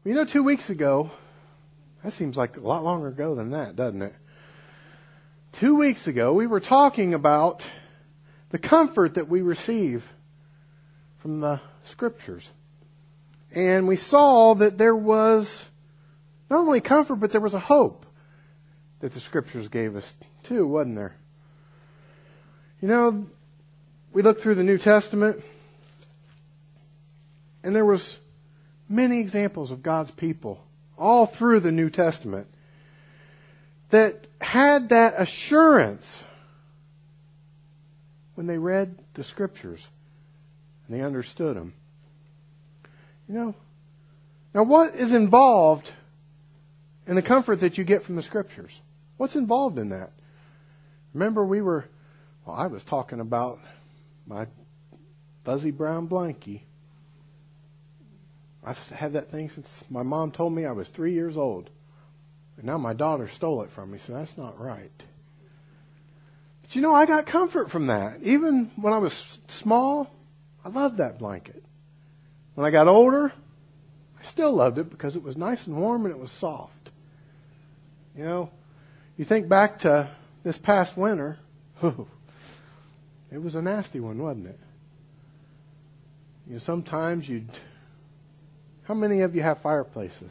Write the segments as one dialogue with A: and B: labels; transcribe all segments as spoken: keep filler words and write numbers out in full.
A: You know, two weeks ago, that seems like a lot longer ago than that, doesn't it? Two weeks ago, we were talking about the comfort that we receive from the Scriptures. And we saw that there was not only comfort, but there was a hope that the Scriptures gave us too, wasn't there? You know, we looked through the New Testament, and there was many examples of God's people all through the New Testament that had that assurance when they read the Scriptures and they understood them. You know, now what is involved in the comfort that you get from the Scriptures? What's involved in that? Remember we were, well, I was talking about my fuzzy brown blankie. I've had that thing since my mom told me I was three years old. And now my daughter stole it from me, so that's not right. But you know, I got comfort from that. Even when I was small, I loved that blanket. When I got older, I still loved it because it was nice and warm and it was soft. You know, you think back to this past winter, oh, it was a nasty one, wasn't it? You know, sometimes you'd... How many of you have fireplaces?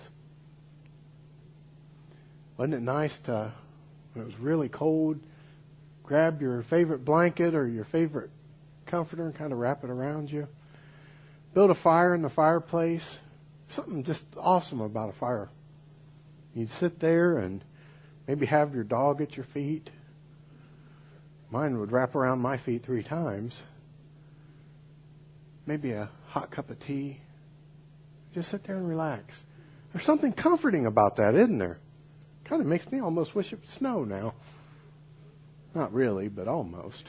A: Wasn't it nice to, when it was really cold, grab your favorite blanket or your favorite comforter and kind of wrap it around you? Build a fire in the fireplace. Something just awesome about a fire. You'd sit there and maybe have your dog at your feet. Mine would wrap around my feet three times. Maybe a hot cup of tea. Just sit there and relax. There's something comforting about that, isn't there? Kind of makes me almost wish it would snow now. Not really, but almost.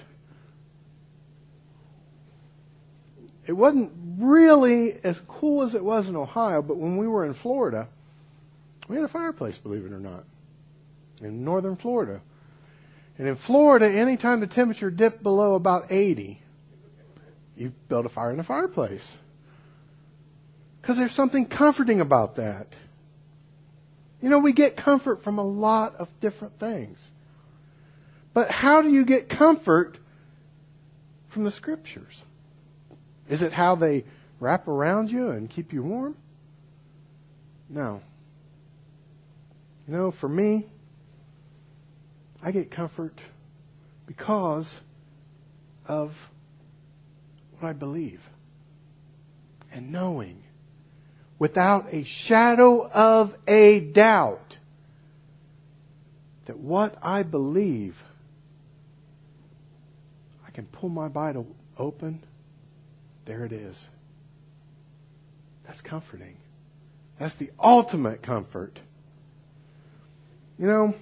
A: It wasn't really as cool as it was in Ohio, but when we were in Florida, we had a fireplace, believe it or not, in northern Florida. And in Florida, anytime the temperature dipped below about eighty, you built a fire in the fireplace. Because there's something comforting about that. You know, we get comfort from a lot of different things. But how do you get comfort from the Scriptures? Is it how they wrap around you and keep you warm? No. You know, for me, I get comfort because of what I believe. And knowing, without a shadow of a doubt, that what I believe, I can pull my Bible open. There it is. That's comforting. That's the ultimate comfort. You know,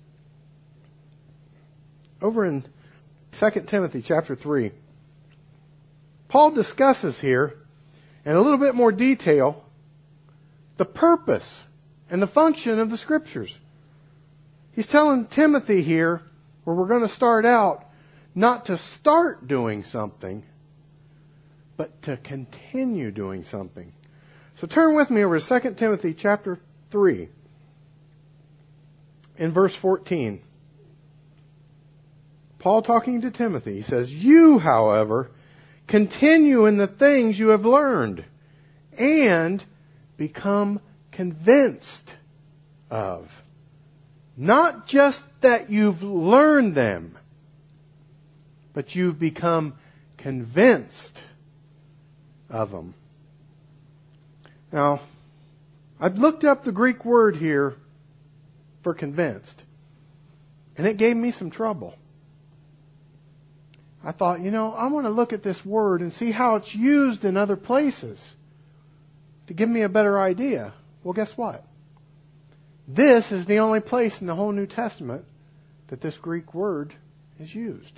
A: over in Second Timothy chapter three, Paul discusses here in a little bit more detail the purpose and the function of the Scriptures. He's telling Timothy here, where we're going to start out, not to start doing something, but to continue doing something. So turn with me over to Second Timothy chapter three, in verse fourteen. Paul talking to Timothy, he says, "You, however, continue in the things you have learned and become convinced of." Not just that you've learned them, but you've become convinced of them. Now, I've looked up the Greek word here for convinced, and it gave me some trouble. I thought, you know, I want to look at this word and see how it's used in other places to give me a better idea. Well, guess what? This is the only place in the whole New Testament that this Greek word is used.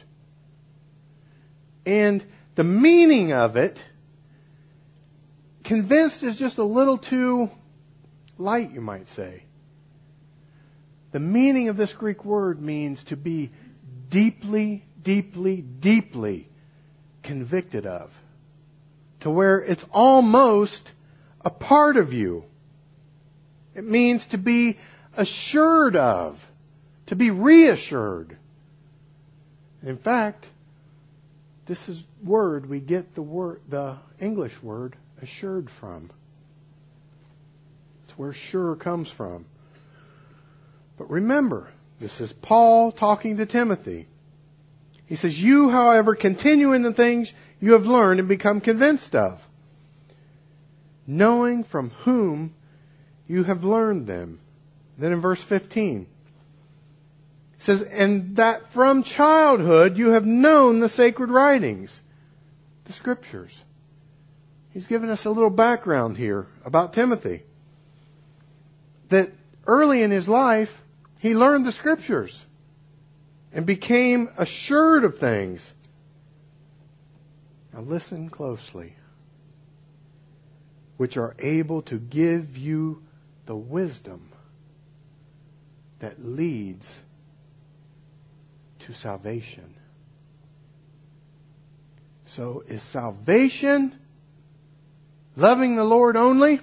A: And the meaning of it, convinced, is just a little too light, you might say. The meaning of this Greek word means to be deeply, deeply, deeply convicted of. To where it's almost a part of you. It means to be assured of, to be reassured. In fact, this is word we get the word, the English word assured from. It's where sure comes from. But remember, this is Paul talking to Timothy. He says, you, however, continue in the things you have learned and become convinced of, knowing from whom you have learned them. Then in verse fifteen, it says, and that from childhood you have known the sacred writings, the Scriptures. He's given us a little background here about Timothy. That early in his life, he learned the Scriptures and became assured of things. Now listen closely. Which are able to give you the wisdom that leads to salvation. So is salvation loving the Lord only?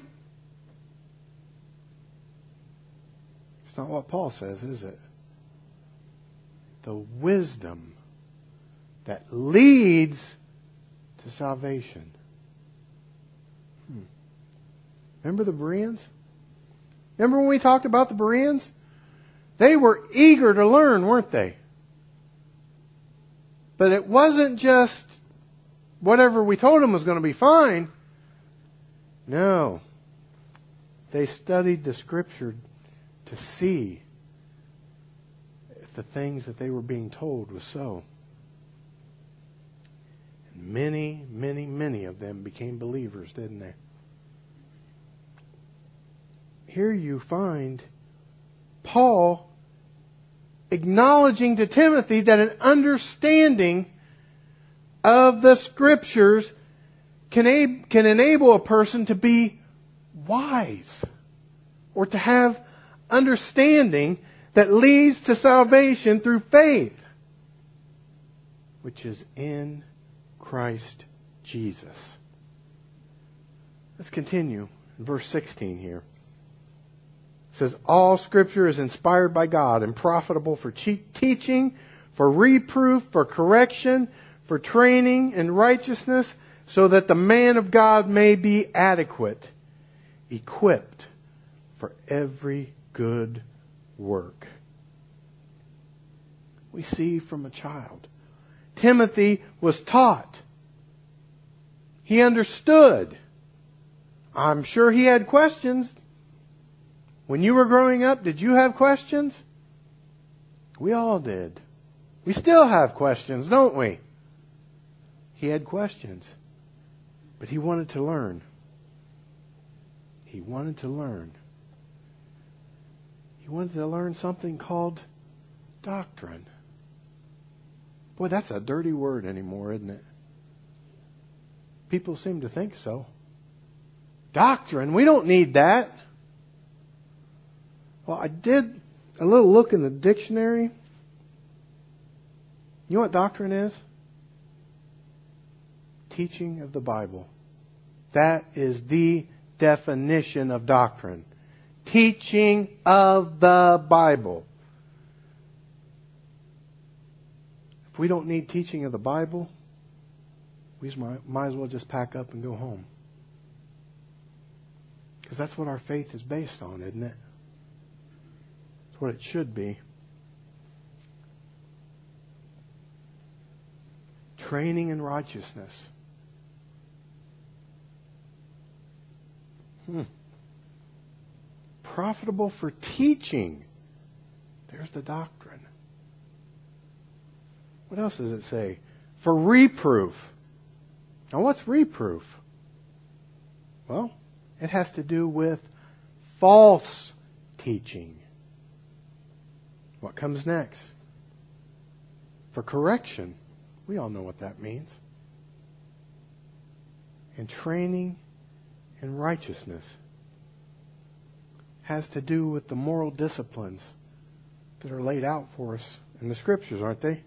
A: It's not what Paul says, is it? The wisdom that leads to salvation. Hmm. Remember the Bereans? Remember when we talked about the Bereans? They were eager to learn, weren't they? But it wasn't just whatever we told them was going to be fine. No. They studied the Scripture to see if the things that they were being told was so. And many, many, many of them became believers, didn't they? Here you find Paul acknowledging to Timothy that an understanding of the Scriptures can, can enable a person to be wise or to have understanding that leads to salvation through faith, which is in Christ Jesus. Let's continue in verse sixteen here. It says, all Scripture is inspired by God and profitable for teaching, for reproof, for correction, for training in righteousness, so that the man of God may be adequate, equipped for every good work. We see from a child. Timothy was taught. He understood. I'm sure he had questions. When you were growing up, did you have questions? We all did. We still have questions, don't we? He had questions. But he wanted to learn. He wanted to learn. He wanted to learn something called doctrine. Boy, that's a dirty word anymore, isn't it? People seem to think so. Doctrine, we don't need that. Well, I did a little look in the dictionary. You know what doctrine is? Teaching of the Bible. That is the definition of doctrine. Teaching of the Bible. If we don't need teaching of the Bible, we just might, might as well just pack up and go home. Because that's what our faith is based on, isn't it? It's what it should be. Training in righteousness. Hmm. Profitable for teaching. There's the doctrine. What else does it say? For reproof. Now what's reproof? Well, it has to do with false teaching. What comes next? For correction. We all know what that means. And training in righteousness has to do with the moral disciplines that are laid out for us in the Scriptures, aren't they?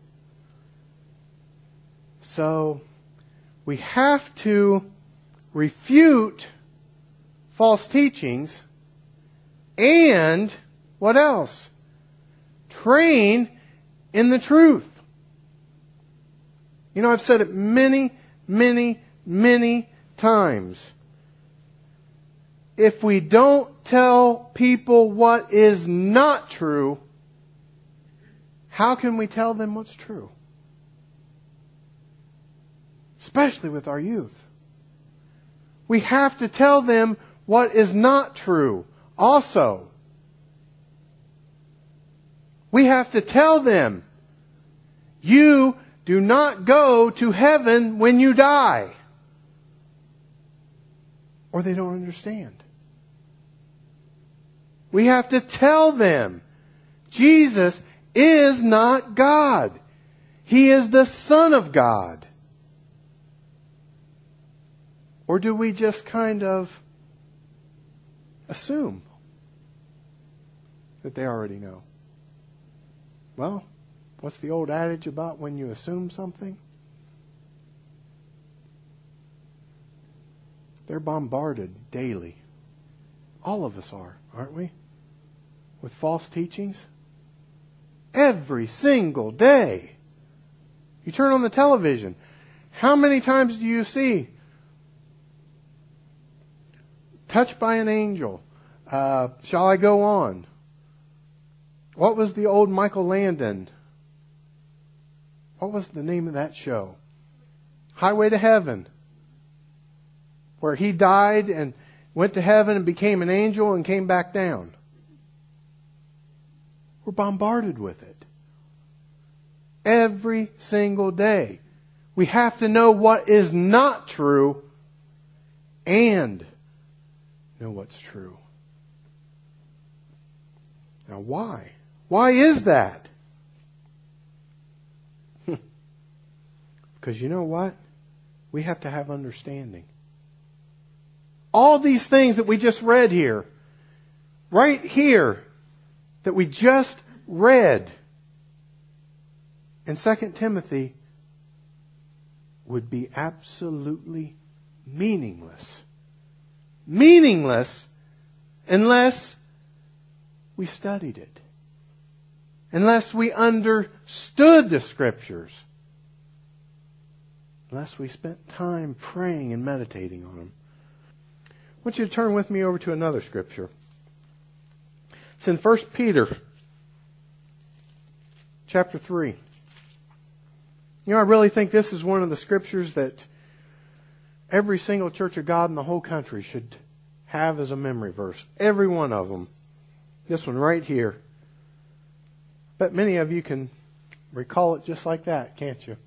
A: So we have to refute false teachings And what else? Train in the truth. You know, I've said it many, many, many times. If we don't tell people what is not true, how can we tell them what's true? Especially with our youth. We have to tell them what is not true also. We have to tell them, you do not go to heaven when you die. Or they don't understand. We have to tell them, Jesus is not God. He is the Son of God. Or do we just kind of assume that they already know? Well, what's the old adage about when you assume something? They're bombarded daily. All of us are, aren't we? With false teachings. Every single day. You turn on the television. How many times do you see touched by an angel? Uh, shall I go on? What was the old Michael Landon? What was the name of that show? Highway to Heaven. Where he died and went to heaven and became an angel and came back down. We're bombarded with it. Every single day. We have to know what is not true and know what's true. Now why? Why is that? Because you know what? We have to have understanding. All these things that we just read here, right here, that we just read in Second Timothy would be absolutely meaningless. Meaningless unless we studied it. Unless we understood the Scriptures. Unless we spent time praying and meditating on them. I want you to turn with me over to another Scripture. It's in First Peter chapter three. You know, I really think this is one of the Scriptures that every single Church of God in the whole country should have as a memory verse. Every one of them. This one right here. But many of you can recall it just like that, can't you?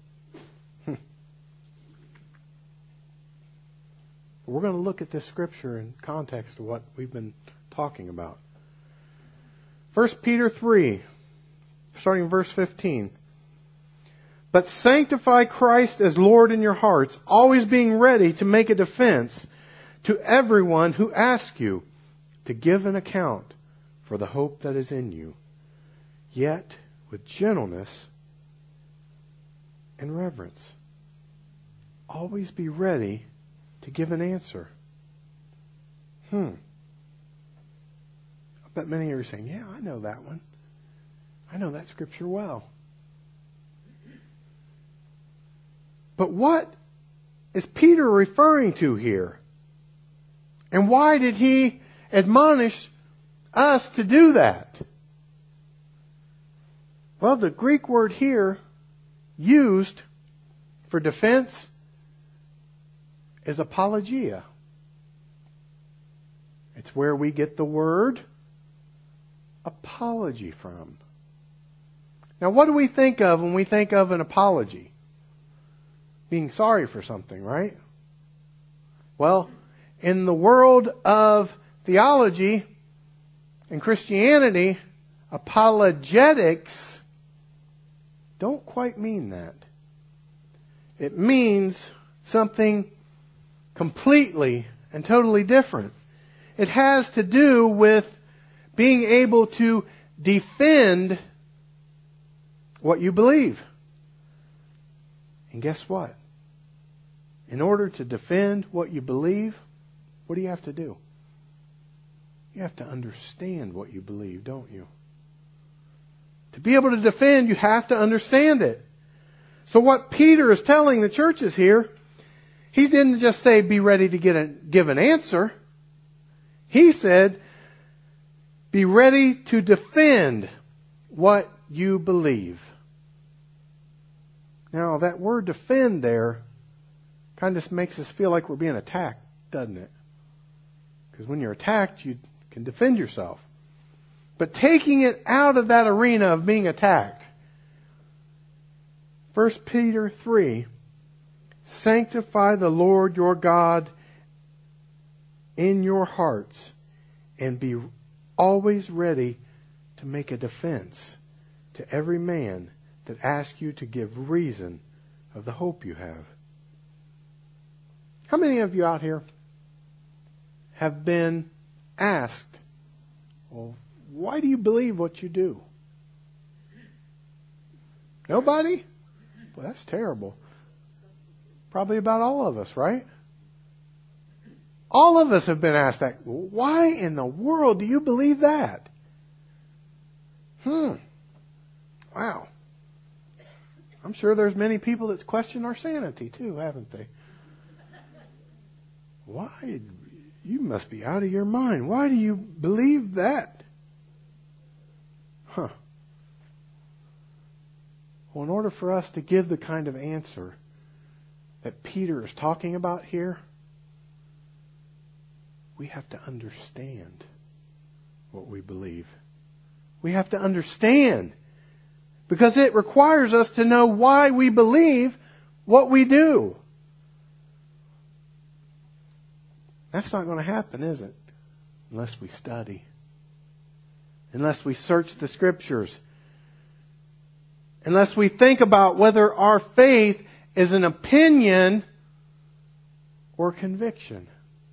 A: We're going to look at this Scripture in context of what we've been talking about. First Peter three, starting in verse fifteen. But sanctify Christ as Lord in your hearts, always being ready to make a defense to everyone who asks you to give an account for the hope that is in you, yet with gentleness and reverence. Always be ready to give an answer. Hmm. I bet many of you are saying, yeah, I know that one. I know that Scripture well. But what is Peter referring to here? And why did he admonish us to do that? Well, the Greek word here used for defense is apologia. It's where we get the word apology from. Now, what do we think of when we think of an apology? Being sorry for something, right? Well, in the world of theology and Christianity, apologetics don't quite mean that. It means something completely and totally different. It has to do with being able to defend what you believe. And guess what? In order to defend what you believe, what do you have to do? You have to understand what you believe, don't you? To be able to defend, you have to understand it. So what Peter is telling the churches here, he didn't just say, be ready to get a, give an answer. He said, be ready to defend what you believe. Now, that word defend there kind of makes us feel like we're being attacked, doesn't it? Because when you're attacked, you can defend yourself. But taking it out of that arena of being attacked. First Peter three, sanctify the Lord your God in your hearts and be always ready to make a defense to every man that asks you to give reason of the hope you have. How many of you out here have been asked, well, why do you believe what you do? Nobody? Well, that's terrible. Probably about all of us, right? All of us have been asked that. Why in the world do you believe that? Hmm. Wow. I'm sure there's many people that's questioned our sanity too, haven't they? Why? You must be out of your mind. Why do you believe that? Huh. Well, in order for us to give the kind of answer that Peter is talking about here, we have to understand what we believe. We have to understand, because it requires us to know why we believe what we do. That's not going to happen, is it? Unless we study. Unless we search the Scriptures. Unless we think about whether our faith is an opinion or conviction.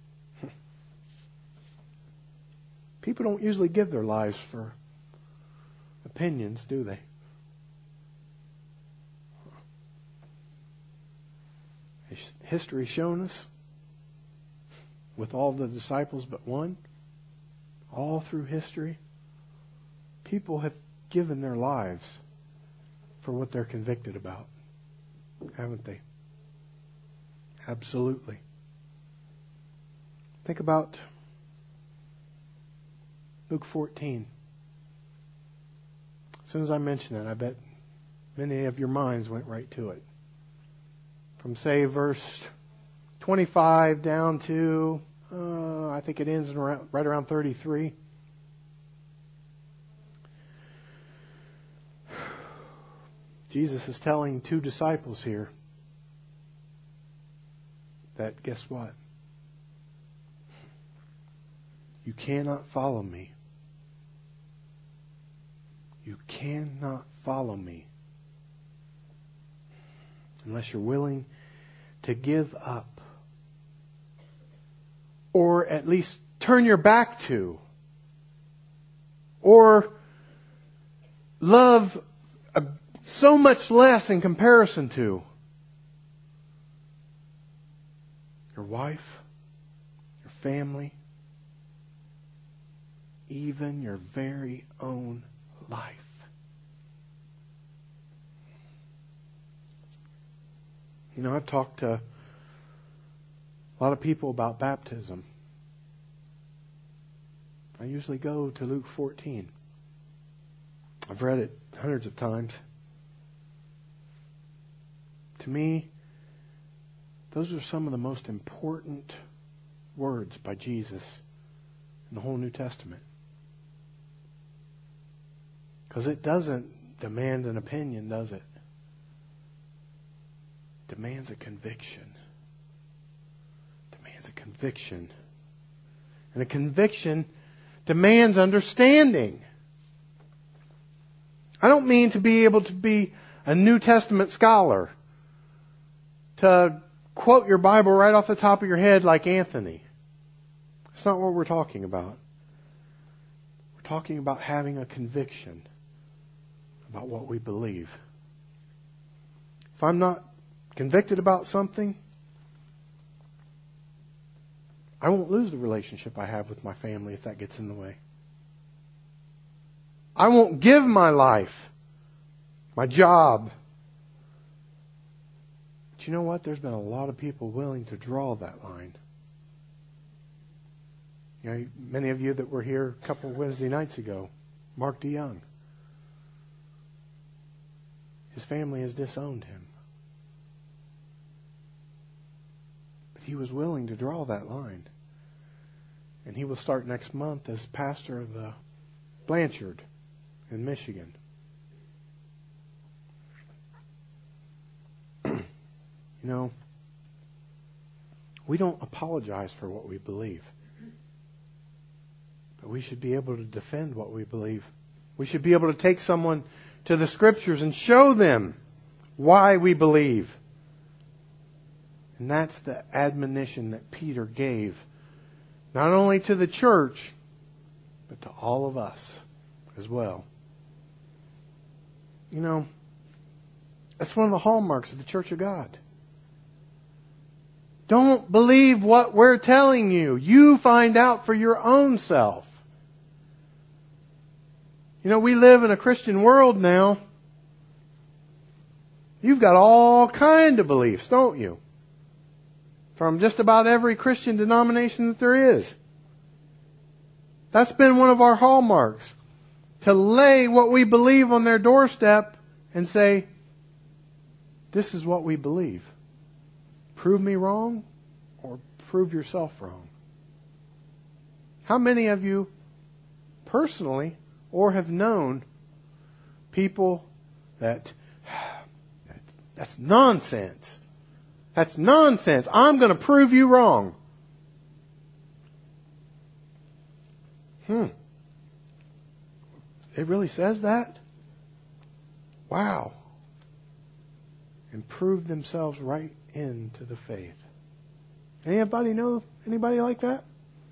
A: People don't usually give their lives for opinions, do they? Has history shown us, with all the disciples but one, all through history, people have given their lives for what they're convicted about, haven't they? Absolutely. Think about Luke fourteen. As soon as I mention it, I bet many of your minds went right to it. From, say, verse twenty-five down to, uh, I think it ends in around, right around thirty-three. Jesus is telling two disciples here that, guess what? You cannot follow me. You cannot follow me unless you're willing to give up, or at least turn your back to, or love a, so much less in comparison to your wife, your family, even your very own life. You know, I've talked to a lot of people about baptism. I usually go to Luke fourteen. I've read it hundreds of times. To me, those are some of the most important words by Jesus in the whole New Testament. Because it doesn't demand an opinion, does it? It demands a conviction. It demands a conviction. And a conviction demands understanding. I don't mean to be able to be a New Testament scholar, to quote your Bible right off the top of your head like Anthony. That's not what we're talking about. We're talking about having a conviction about what we believe. If I'm not convicted about something, I won't lose the relationship I have with my family if that gets in the way. I won't give my life, my job. But you know what? There's been a lot of people willing to draw that line. You know, many of you that were here a couple of Wednesday nights ago, Mark DeYoung, his family has disowned him. But he was willing to draw that line. And he will start next month as pastor of the Blanchard in Michigan. You know, we don't apologize for what we believe. But we should be able to defend what we believe. We should be able to take someone to the Scriptures and show them why we believe. And that's the admonition that Peter gave, not only to the church, but to all of us as well. You know, that's one of the hallmarks of the Church of God. Don't believe what we're telling you. You find out for your own self. You know, we live in a Christian world now. You've got all kind of beliefs, don't you? From just about every Christian denomination that there is. That's been one of our hallmarks. To lay what we believe on their doorstep and say, this is what we believe. Prove me wrong or prove yourself wrong. How many of you personally or have known people that, that's nonsense. That's nonsense. I'm going to prove you wrong. Hmm. It really says that? Wow. And prove themselves right into the faith. Anybody know anybody like that?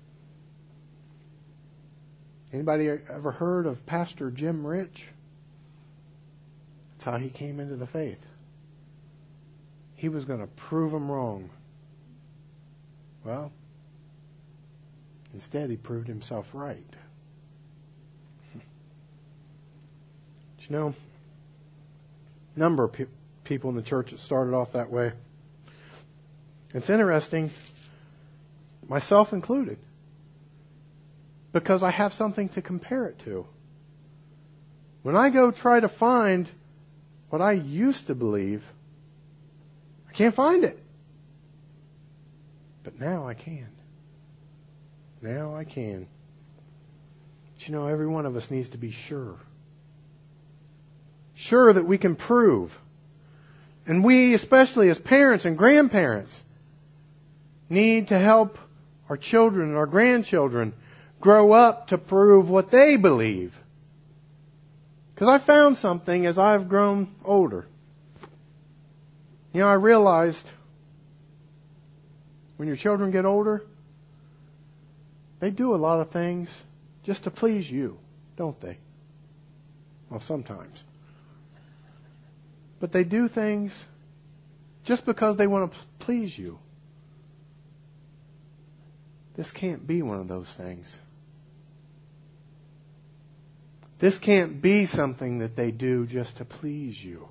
A: Anybody ever heard of Pastor Jim Rich? That's how he came into the faith. He was going to prove them wrong. Well, instead he proved himself right. But you know, a number of pe- people in the church that started off that way. It's interesting, myself included, because I have something to compare it to. When I go try to find what I used to believe, I can't find it. But now I can. Now I can. But you know, every one of us needs to be sure. Sure that we can prove. And we, especially as parents and grandparents, need to help our children and our grandchildren grow up to prove what they believe. Because I found something as I've grown older. You know, I realized when your children get older, they do a lot of things just to please you, don't they? Well, sometimes. But they do things just because they want to please you. This can't be one of those things. This can't be something that they do just to please you.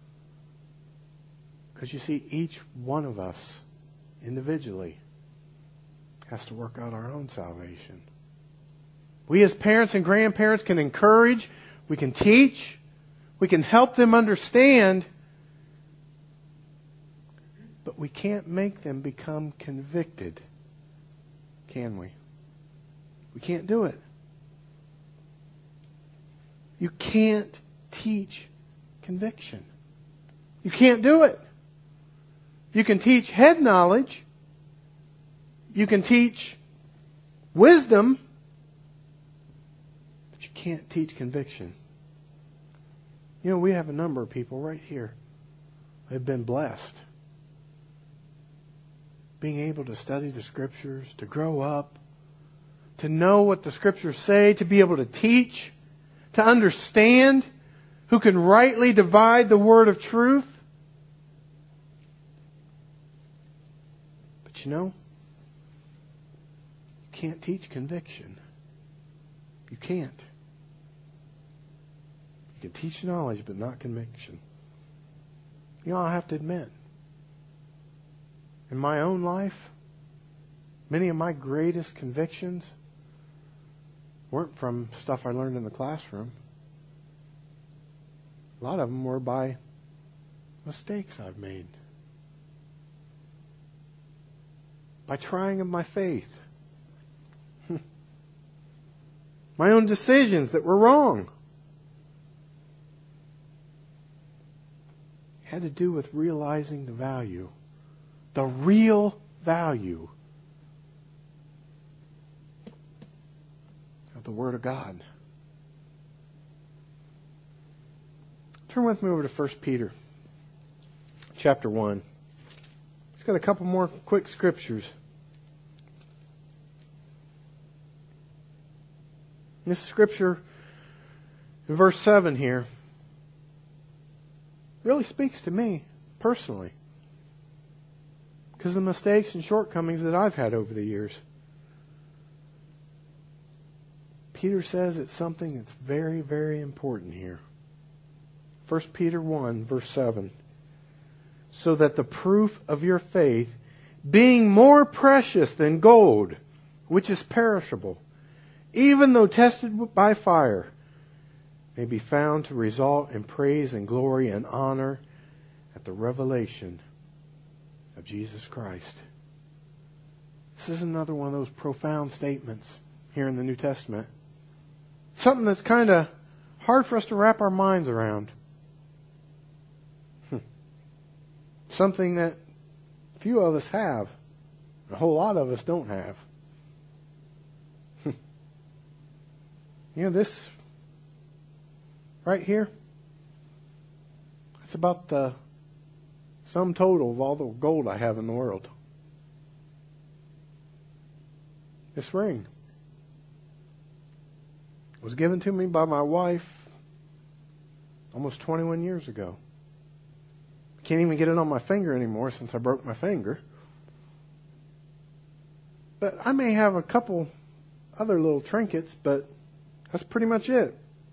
A: Because you see, each one of us individually has to work out our own salvation. We as parents and grandparents can encourage, we can teach, we can help them understand, but we can't make them become convicted, can we? We can't do it. You can't teach conviction. You can't do it. You can teach head knowledge. You can teach wisdom. But you can't teach conviction. You know, we have a number of people right here who have been blessed. Being able to study the Scriptures, to grow up, to know what the Scriptures say, to be able to teach, to understand, who can rightly divide the word of truth. But you know, can't teach conviction. You can't. You can teach knowledge, but not conviction. You know, I have to admit, in my own life, many of my greatest convictions weren't from stuff I learned in the classroom. A lot of them were by mistakes I've made. By trying of my faith. My own decisions that were wrong. It had to do with realizing the value. The real value of the Word of God. Turn with me over to First Peter chapter one. It's got a couple more quick scriptures. This scripture in verse seven here really speaks to me personally because of the mistakes and shortcomings that I've had over the years. Peter says it's something that's very, very important here. First Peter one, verse seven. So that the proof of your faith, being more precious than gold, which is perishable, even though tested by fire, may be found to result in praise and glory and honor at the revelation of Jesus Christ. This is another one of those profound statements here in the New Testament. Something that's kind of hard for us to wrap our minds around. Something that few of us have. A whole lot of us don't have. You know, this right here, that's about the sum total of all the gold I have in the world. This ring was given to me by my wife almost twenty-one years ago. Can't even get it on my finger anymore since I broke my finger. But I may have a couple other little trinkets, but that's pretty much it.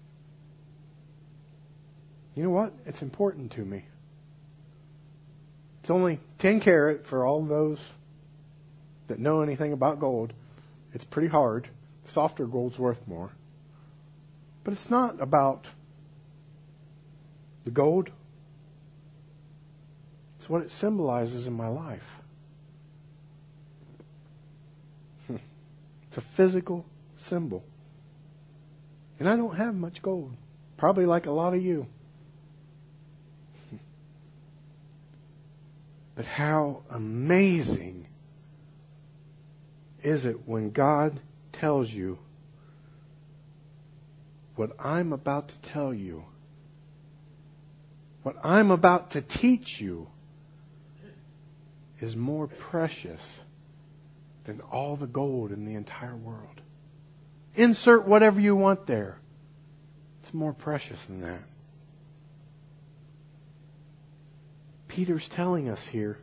A: You know what? It's important to me. It's only ten carat for all those that know anything about gold. It's pretty hard. Softer gold's worth more. But it's not about the gold. It's what it symbolizes in my life. It's a physical symbol. And I don't have much gold. Probably like a lot of you. But how amazing is it when God tells you what I'm about to tell you, what I'm about to teach you, is more precious than all the gold in the entire world. Insert whatever you want there. It's more precious than that. Peter's telling us here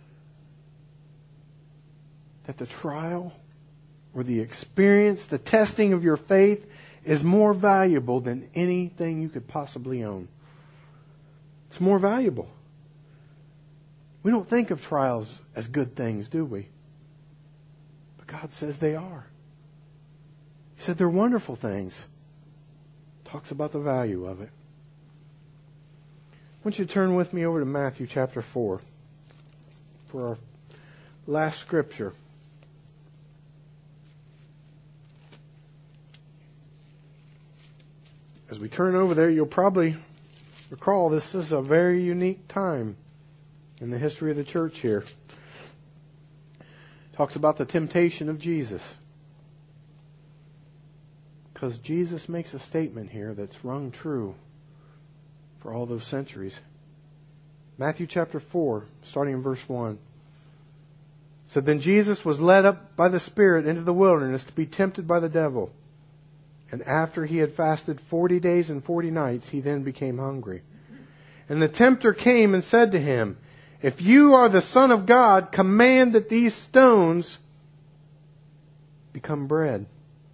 A: that the trial or the experience, the testing of your faith is more valuable than anything you could possibly own. It's more valuable. We don't think of trials as good things, do we? But God says they are. He said they're wonderful things. Talks about the value of it. I want you to turn with me over to Matthew chapter four for our last scripture. As we turn over there, you'll probably recall this is a very unique time in the history of the church here. Talks about the temptation of Jesus. Because Jesus makes a statement here that's rung true for all those centuries. Matthew chapter four, starting in verse one. Said, then Jesus was led up by the Spirit into the wilderness to be tempted by the devil. And after he had fasted forty days and forty nights, he then became hungry. And the tempter came and said to him, if you are the Son of God, command that these stones become bread.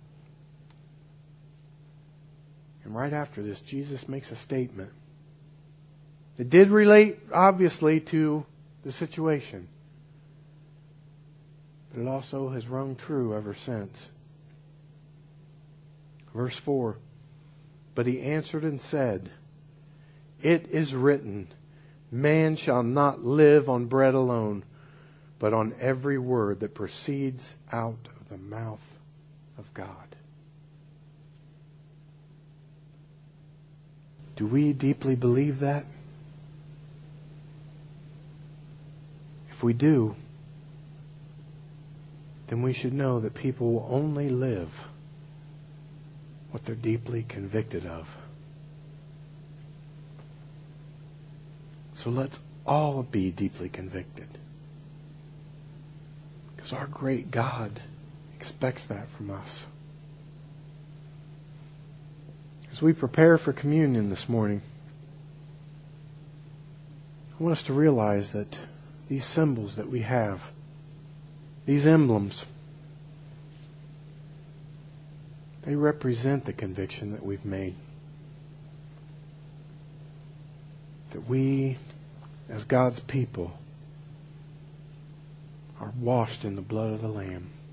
A: And right after this, Jesus makes a statement. It did relate, obviously, to the situation. But it also has rung true ever since. Verse four. But he answered and said, It is written, Man shall not live on bread alone, but on every word that proceeds out of the mouth of God. Do we deeply believe that? If we do, then we should know that people will only live what they're deeply convicted of. So let's all be deeply convicted. Because our great God expects that from us. As we prepare for communion this morning, I want us to realize that these symbols that we have, these emblems, they represent the conviction that we've made. That we, as God's people, are washed in the blood of the Lamb.